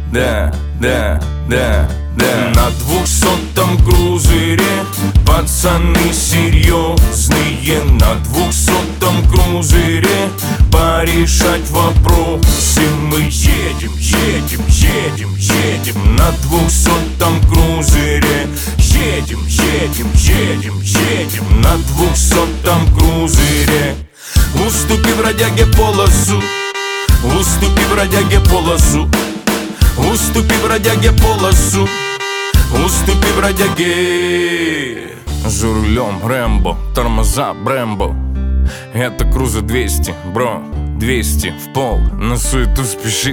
да, да, да, да. На 200-м крузере пацаны серьезные. На 200-м крузере порешать вопросы мы едем, едем, едем, едем. На 200-м крузере едем, едем, едем, едем. На 200-м крузере. Уступи бродяге полосу, уступи бродяге полосу, уступи бродяге полосу, уступи бродяге. За рулем Рэмбо, тормоза Брэмбо. Это круза 200, бро, 200 в пол, на суету спешит.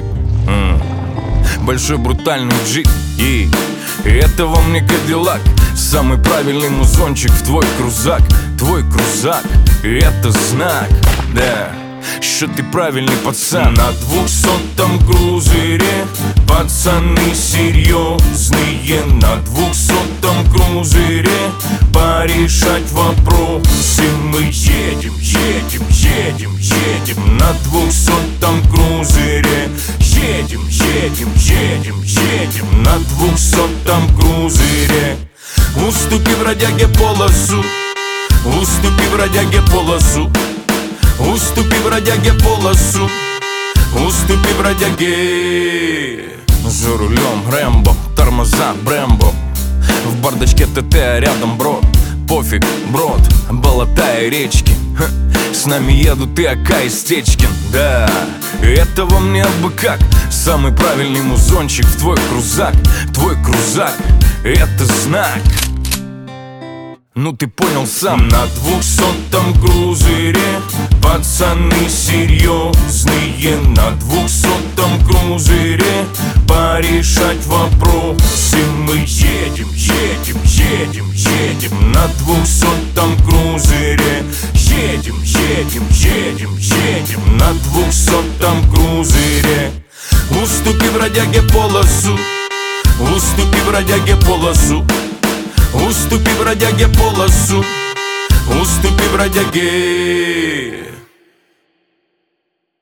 Большой брутальный джип, и это во мне Кадиллак. Самый правильный музончик в твой крузак. Твой крузак, это знак, да, что ты правильный пацан. На 200-м крузере пацаны серьезные. На 200-м крузере порешать вопросы мы едем, едем, едем, едем. На 200-м крузере едем, едем, едем, едем. На 200-м крузере. Уступи бродяге полосу, уступи бродяге полосу, уступи бродяге полосу, уступи бродяге. За рулем Рэмбо, тормоза Брэмбо. В бардачке ТТ, а рядом брод. Пофиг, брод, болота и речки. С нами едут и Ака и Стечкин. Да, это во мне бы как. Самый правильный музончик в твой крузак. Твой крузак, это знак. Ну ты понял сам. На 200-м крузере пацаны серьезные. На 200-м крузере порешать вопросы мы едем, едем, едем, едем. На 200-м крузере едем, едем, едем, едем. На 200-м крузере. Уступи бродяге полосу, уступи бродяге полосу, уступи бродяге полосу, уступи бродяге.